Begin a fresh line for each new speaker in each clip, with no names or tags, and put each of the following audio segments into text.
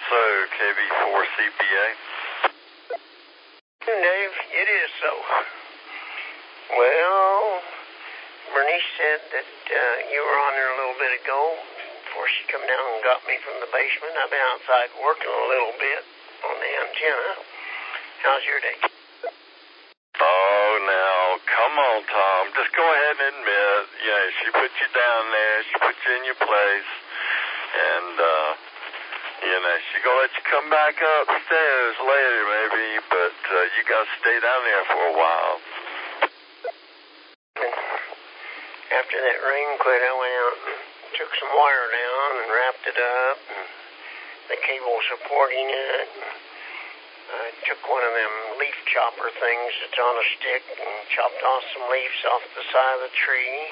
so, KB4CPA?
Dave, it is so. Well, Bernice said that you were on there a little bit ago before she come down and got me from the basement. I've been outside working a little bit on the antenna. How's your day?
Oh, now, come on, Tom. Just go ahead and admit, she put you down there, she put you in your place, and, she gonna let you come back upstairs later, maybe, but you gotta stay down there for a while.
After that rain quit, I went out and took some wire down and wrapped it up, and the cable supporting it. I took one of them leaf chopper things that's on a stick and chopped off some leaves off the side of the tree.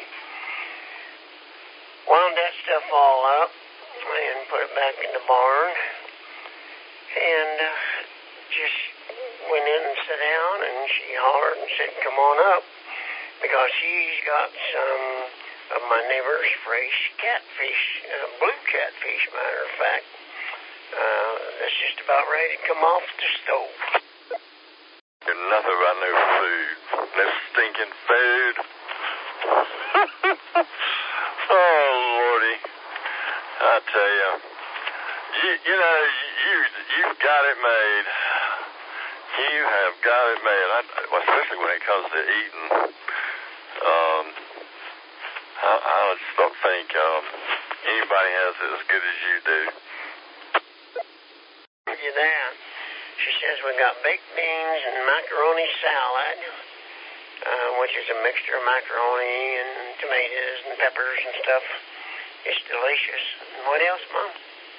Wound that stuff all up and put it back in the barn. And just went in and sat down, and she hollered and said, "Come on up," because she's got some of my neighbor's fresh catfish, blue catfish, matter of fact. That's just about ready to come off the stove.
There's nothing about no food. No stinking food. Oh, Lordy. I tell you. You've got it made. You have got it made. Especially when it comes to eating. I just don't think anybody has it as good as you do.
You that. She says we got baked beans and macaroni salad, which is a mixture of macaroni and tomatoes and peppers and stuff. It's delicious. And what else, Mom?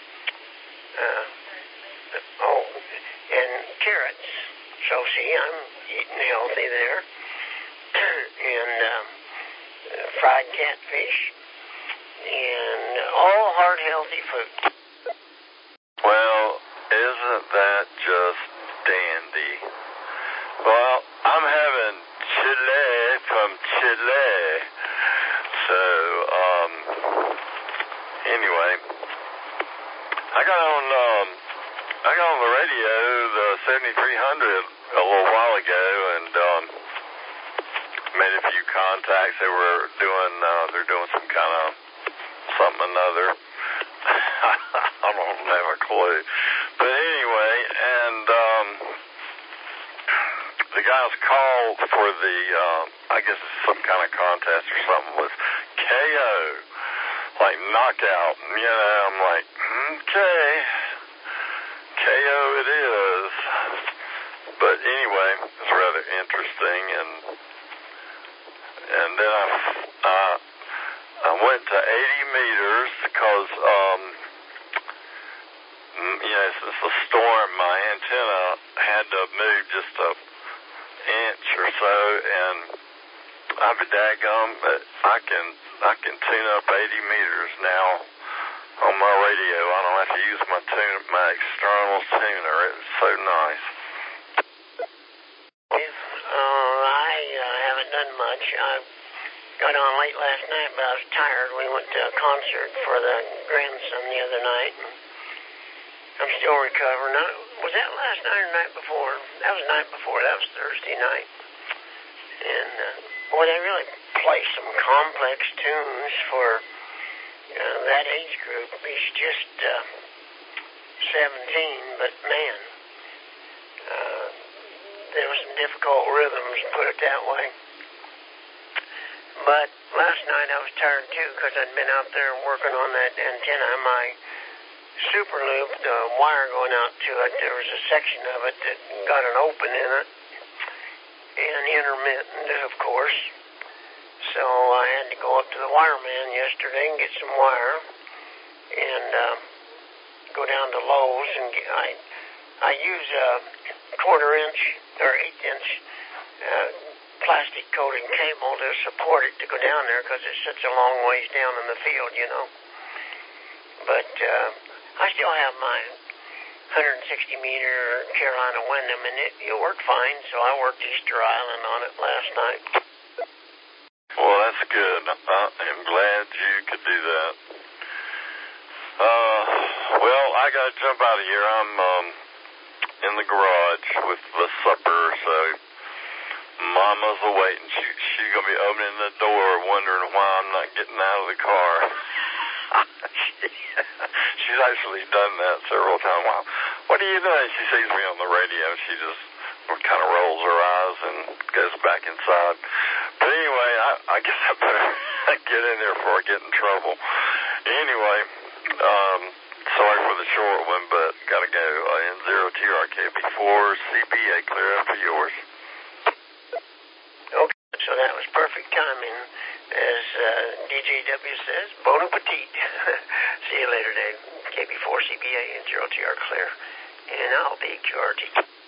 And carrots. So see, I'm eating healthy there. And fried catfish. And all heart healthy food.
Well, isn't that just dandy? Well, I'm having chile from Chile. So, anyway, I got on the radio, the 7300, a little while ago, and made a few contacts. They're doing some kind of something or another. I don't have a clue. But anyway, and the guys called for the, I guess it's some kind of contest or something with KO, like knockout. I'm like, okay, KO it is. But anyway, it's rather interesting, and then I went to 80 meters because, since the storm, my antenna had to move just an inch or so, and I'll be daggum, but I can tune up 80 meters now on my radio. I don't have to use my external tuner. It's so nice.
I haven't done much. I got on late last night, but I was tired. We went to a concert for the grandson the other night. I'm still recovering. Was that last night or night before? That was the night before. That was Thursday night. And, they really play some complex tunes for that age group. He's just 17, but man, there were some difficult rhythms, put it that way. But last night I was tired too because I'd been out there working on that antenna. My super loop, the wire going out to it, there was a section of it that got an open in it, and intermittent, of course. So I had to go up to the wireman yesterday and get some wire, and go down to Lowe's and I use a 1/4 inch or 1/8 inch plastic coated cable to support it to go down there because it's such a long ways down in the field, But I still have my 160 meter Carolina Wyndham, and it worked fine, so I worked Easter Island on it last night.
Well, that's good. I'm glad you could do that. Well, I gotta jump out of here. I'm in the garage with the supper, so Mama's awaiting. She's gonna be opening the door, wondering why I'm not getting out of the car. She's actually done that several times. Wow, what are you doing? She sees me on the radio. She just kind of rolls her eyes and goes back inside. But anyway, I guess I better get in there before I get in trouble. Anyway, sorry for the short one, but gotta go. N0TRKB4, CBA, clear up for yours.
Okay, so that was perfect timing. As DJW says, bon appetit. See you later, Dave. KB4, CBA, N0TR, clear. And I'll be QRT.